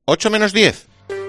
8 menos 10.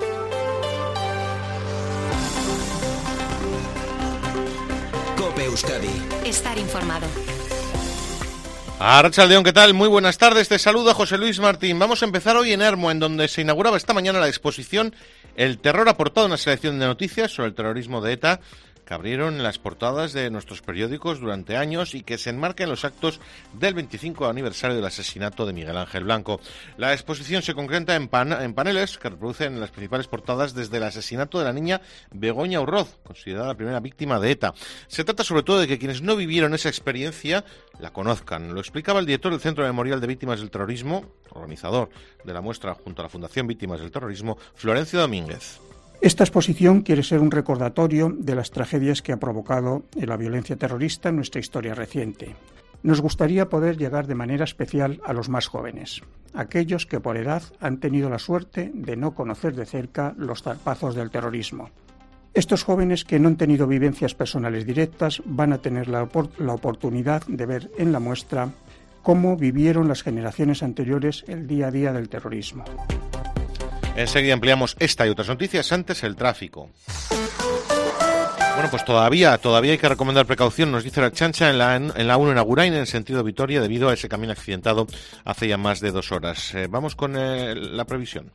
COPE Euskadi. Estar informado. Arratsaldeon, ¿qué tal? Muy buenas tardes, te saluda José Luis Martín. Vamos a empezar hoy en Ermua, en donde se inauguraba esta mañana la exposición El terror aportado, una selección de noticias sobre el terrorismo de ETA, que abrieron las portadas de nuestros periódicos durante años y que se enmarca en los actos del 25 aniversario del asesinato de Miguel Ángel Blanco. La exposición se concreta en paneles que reproducen las principales portadas desde el asesinato de la niña Begoña Urroz, considerada la primera víctima de ETA. Se trata sobre todo de que quienes no vivieron esa experiencia la conozcan. Lo explicaba el director del Centro Memorial de Víctimas del Terrorismo, organizador de la muestra junto a la Fundación Víctimas del Terrorismo, Florencio Domínguez. Esta exposición quiere ser un recordatorio de las tragedias que ha provocado la violencia terrorista en nuestra historia reciente. Nos gustaría poder llegar de manera especial a los más jóvenes, aquellos que por edad han tenido la suerte de no conocer de cerca los zarpazos del terrorismo. Estos jóvenes que no han tenido vivencias personales directas van a tener la oportunidad de ver en la muestra cómo vivieron las generaciones anteriores el día a día del terrorismo. Enseguida ampliamos esta y otras noticias. Antes, el tráfico. Bueno, pues todavía hay que recomendar precaución, nos dice la Chancha, en la 1 en Agurain, en sentido Vitoria, debido a ese camino accidentado hace ya más de 2 horas. Vamos con la previsión.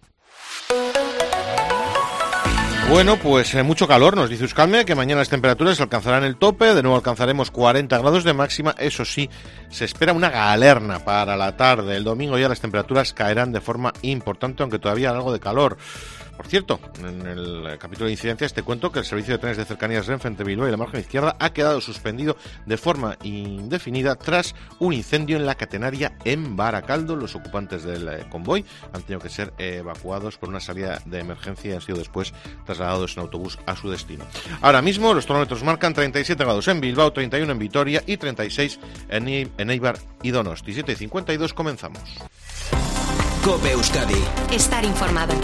Bueno, pues mucho calor, nos dice Euskalme, que mañana las temperaturas alcanzarán el tope, de nuevo alcanzaremos 40 grados de máxima, eso sí, se espera una galerna para la tarde, el domingo ya las temperaturas caerán de forma importante, aunque todavía hay algo de calor. Por cierto, en el capítulo de incidencias te cuento que el servicio de trenes de cercanías Renfe entre Bilbao y la margen izquierda ha quedado suspendido de forma indefinida tras un incendio en la catenaria en Baracaldo. Los ocupantes del convoy han tenido que ser evacuados por una salida de emergencia y han sido después trasladados en autobús a su destino. Ahora mismo los termómetros marcan 37 grados en Bilbao, 31 en Vitoria y 36 en Eibar y Donosti. 7:52, comenzamos. COPE Euskadi. Estar informado.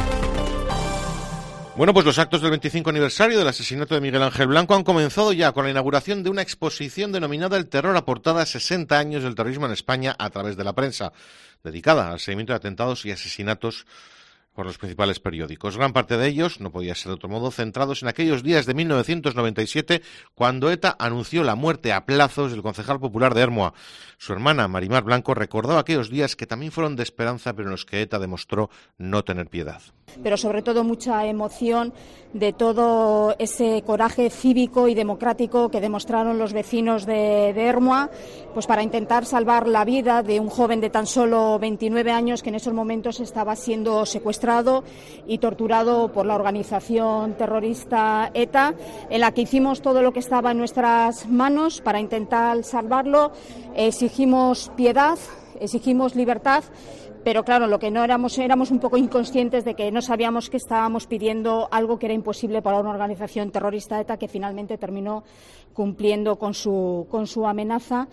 Bueno, pues los actos del 25 aniversario del asesinato de Miguel Ángel Blanco han comenzado ya con la inauguración de una exposición denominada El terror aportada a 60 años del terrorismo en España a través de la prensa, dedicada al seguimiento de atentados y asesinatos por los principales periódicos. Gran parte de ellos, no podía ser de otro modo, centrados en aquellos días de 1997, cuando ETA anunció la muerte a plazos del concejal popular de Ermua. Su hermana, Marimar Blanco, recordaba aquellos días que también fueron de esperanza, pero en los que ETA demostró no tener piedad. Pero sobre todo mucha emoción de todo ese coraje cívico y democrático que demostraron los vecinos de Ermua, pues para intentar salvar la vida de un joven de tan solo 29 años que en esos momentos estaba siendo secuestrado y torturado por la organización terrorista ETA, en la que hicimos todo lo que estaba en nuestras manos para intentar salvarlo. Exigimos piedad, exigimos libertad, pero claro, lo que no éramos un poco inconscientes de que no sabíamos que estábamos pidiendo algo que era imposible para una organización terrorista ETA, que finalmente terminó cumpliendo con su amenaza.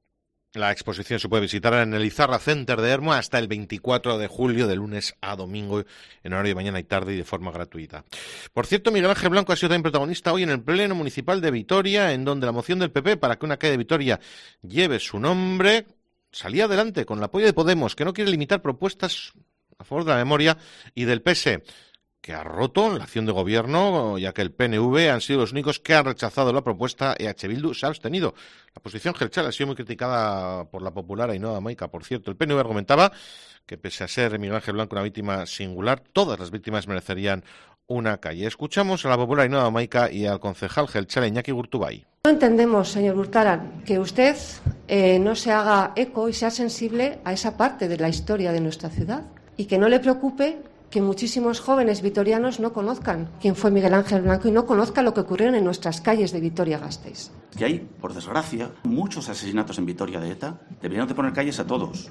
La exposición se puede visitar en el Izarra Center de Ermua hasta el 24 de julio, de lunes a domingo, en horario de mañana y tarde y de forma gratuita. Por cierto, Miguel Ángel Blanco ha sido también protagonista hoy en el Pleno Municipal de Vitoria, en donde la moción del PP para que una calle de Vitoria lleve su nombre salía adelante con el apoyo de Podemos, que no quiere limitar propuestas a favor de la memoria, y del PS, que ha roto la acción de gobierno, ya que el PNV han sido los únicos que han rechazado la propuesta. EH Bildu se ha abstenido. La posición Gelchal ha sido muy criticada por la popular Ainhoa Maica. Por cierto, el PNV argumentaba que pese a ser Miguel Ángel Blanco una víctima singular, todas las víctimas merecerían una calle. Escuchamos a la popular Ainhoa Maica y al concejal Gelchal Iñaki Gurtubay. No entendemos, señor Urtaran, que usted no se haga eco y sea sensible a esa parte de la historia de nuestra ciudad y que no le preocupe que muchísimos jóvenes vitorianos no conozcan quién fue Miguel Ángel Blanco y no conozcan lo que ocurrió en nuestras calles de Vitoria-Gasteiz. Que hay, por desgracia, muchos asesinatos en Vitoria de ETA. Deberían de poner calles a todos.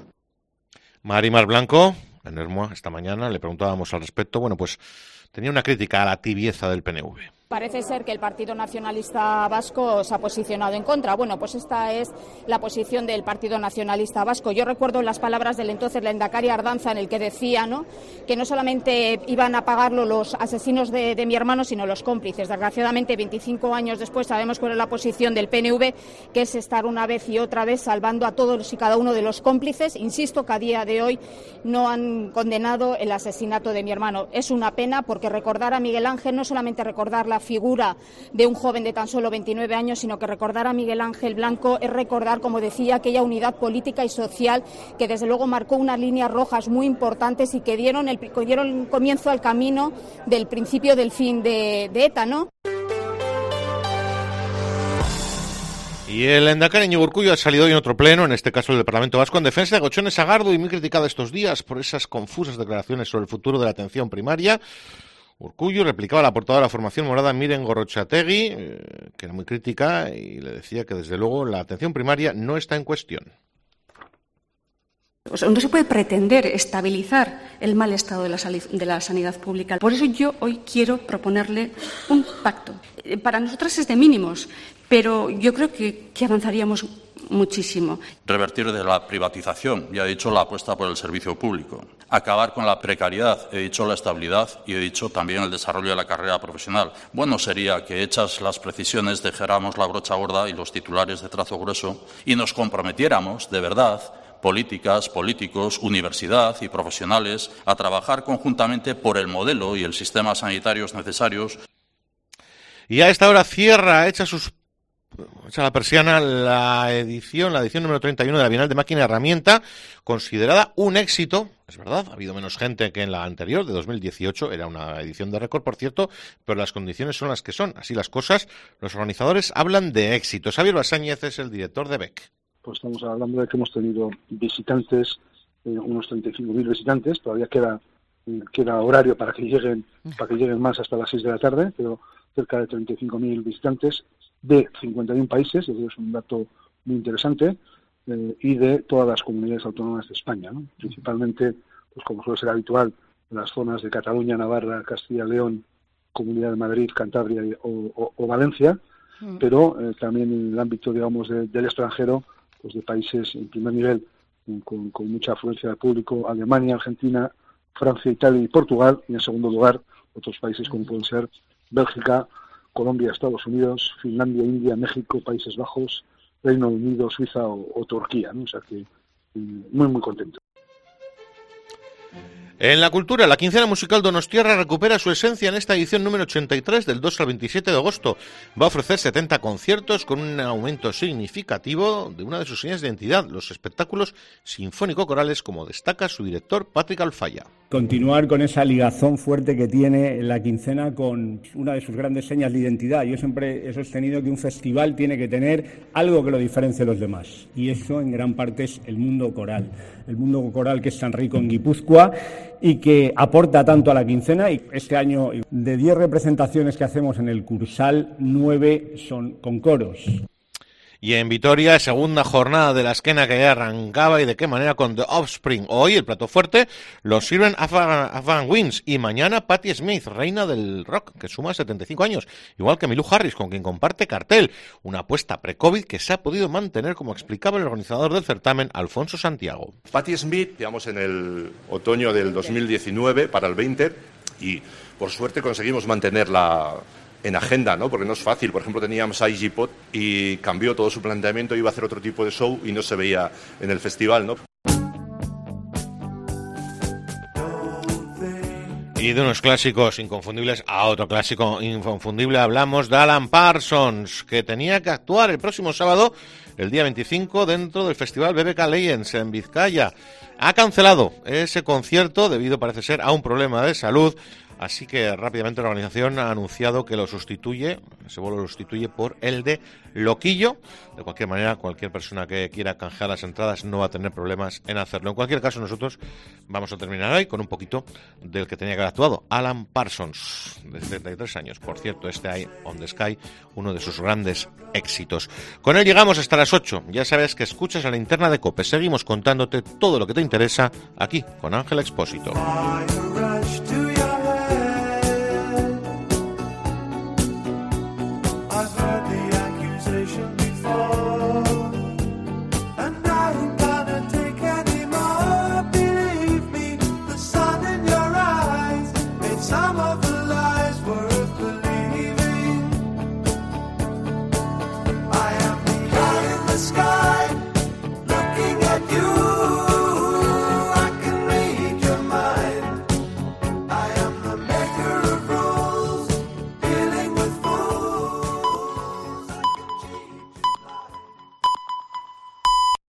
Marimar Blanco, en Ermua, esta mañana, le preguntábamos al respecto. Bueno, pues tenía una crítica a la tibieza del PNV. Parece ser que el Partido Nacionalista Vasco se ha posicionado en contra. Bueno, pues esta es la posición del Partido Nacionalista Vasco. Yo recuerdo las palabras del entonces lehendakari Ardanza, en el que decía, ¿no?, que no solamente iban a pagarlo los asesinos de mi hermano, sino los cómplices. Desgraciadamente, 25 años después, sabemos cuál es la posición del PNV, que es estar una vez y otra vez salvando a todos y cada uno de los cómplices. Insisto que a día de hoy no han condenado el asesinato de mi hermano. Es una pena, porque recordar a Miguel Ángel no es solamente recordar la figura de un joven de tan solo 29 años, sino que recordar a Miguel Ángel Blanco es recordar, como decía, aquella unidad política y social que desde luego marcó unas líneas rojas muy importantes y que dieron comienzo al camino del principio del fin de ETA, ¿no? Y el lehendakari Iñigo Urkullu ha salido hoy en otro pleno, en este caso el del Parlamento Vasco, en defensa de Gotzone Sagardui, muy criticada estos días por esas confusas declaraciones sobre el futuro de la atención primaria. Urkullu replicaba a la portadora de la formación morada Miren Gorrotxategi, que era muy crítica, y le decía que desde luego la atención primaria no está en cuestión. O sea, no se puede pretender estabilizar el mal estado de la sanidad pública. Por eso yo hoy quiero proponerle un pacto. Para nosotras es de mínimos, pero yo creo que avanzaríamos muchísimo. Revertir de la privatización, ya he dicho la apuesta por el servicio público. Acabar con la precariedad, he dicho la estabilidad y he dicho también el desarrollo de la carrera profesional. Bueno sería que, hechas las precisiones, dejáramos la brocha gorda y los titulares de trazo grueso y nos comprometiéramos de verdad, políticas, políticos, universidad y profesionales, a trabajar conjuntamente por el modelo y el sistema sanitarios necesarios. Y a esta hora cierra, echa la persiana, la edición número 31 de la Bienal de Máquina y Herramienta, considerada un éxito. Es verdad, ha habido menos gente que en la anterior, de 2018, era una edición de récord, por cierto, pero las condiciones son las que son. Así las cosas, los organizadores hablan de éxito. Xavier Basáñez es el director de BEC. Pues estamos hablando de que hemos tenido visitantes, unos 35.000 visitantes, todavía queda horario para que lleguen más hasta las 6 de la tarde, pero cerca de 35.000 visitantes de 51 países, eso es un dato muy interesante, y de todas las comunidades autónomas de España, ¿no? Principalmente, pues como suele ser habitual, en las zonas de Cataluña, Navarra, Castilla y León, Comunidad de Madrid, Cantabria o Valencia, pero también en el ámbito, digamos, del extranjero, pues de países en primer nivel con mucha afluencia de público, Alemania, Argentina, Francia, Italia y Portugal, y en segundo lugar otros países como pueden ser Bélgica, Colombia, Estados Unidos, Finlandia, India, México, Países Bajos, Reino Unido, Suiza o Turquía, ¿no? O sea que muy, muy contento. En la cultura, la quincena musical Donostiarra recupera su esencia en esta edición número 83 del 2 al 27 de agosto. Va a ofrecer 70 conciertos con un aumento significativo de una de sus señas de identidad, los espectáculos sinfónico-corales, como destaca su director Patrick Alfaya. Continuar con esa ligazón fuerte que tiene la quincena con una de sus grandes señas de identidad. Yo siempre he sostenido que un festival tiene que tener algo que lo diferencie de los demás. Y eso en gran parte es el mundo coral. El mundo coral que es tan rico en Guipúzcoa y que aporta tanto a la quincena. Y este año, de 10 representaciones que hacemos en el Cursal, 9 son con coros. Y en Vitoria, segunda jornada de la esquena que ya arrancaba, y de qué manera, con The Offspring. Hoy el plato fuerte lo sirven Afghan Winds, y mañana Patti Smith, reina del rock, que suma 75 años, igual que Milú Harris, con quien comparte cartel. Una apuesta pre-COVID que se ha podido mantener, como explicaba el organizador del certamen, Alfonso Santiago. Patti Smith, digamos, en el otoño del 2019 para el 20, y por suerte conseguimos mantenerla en agenda, ¿no? Porque no es fácil. Por ejemplo, teníamos a Iggy Pop y cambió todo su planteamiento, iba a hacer otro tipo de show y no se veía en el festival, ¿no? Y de unos clásicos inconfundibles a otro clásico inconfundible, hablamos de Alan Parsons, que tenía que actuar el próximo sábado, el día 25, dentro del festival BBK Legends en Vizcaya. Ha cancelado ese concierto debido, parece ser, a un problema de salud. Así que rápidamente la organización ha anunciado que ese vuelo lo sustituye por el de Loquillo. De cualquier manera, cualquier persona que quiera canjear las entradas no va a tener problemas en hacerlo. En cualquier caso, nosotros vamos a terminar hoy con un poquito del que tenía que haber actuado, Alan Parsons, de 73 años. Por cierto, Eye on the Sky, uno de sus grandes éxitos. Con él llegamos hasta las 8. Ya sabes que escuchas a la Linterna de COPE. Seguimos contándote todo lo que te interesa aquí con Ángel Expósito.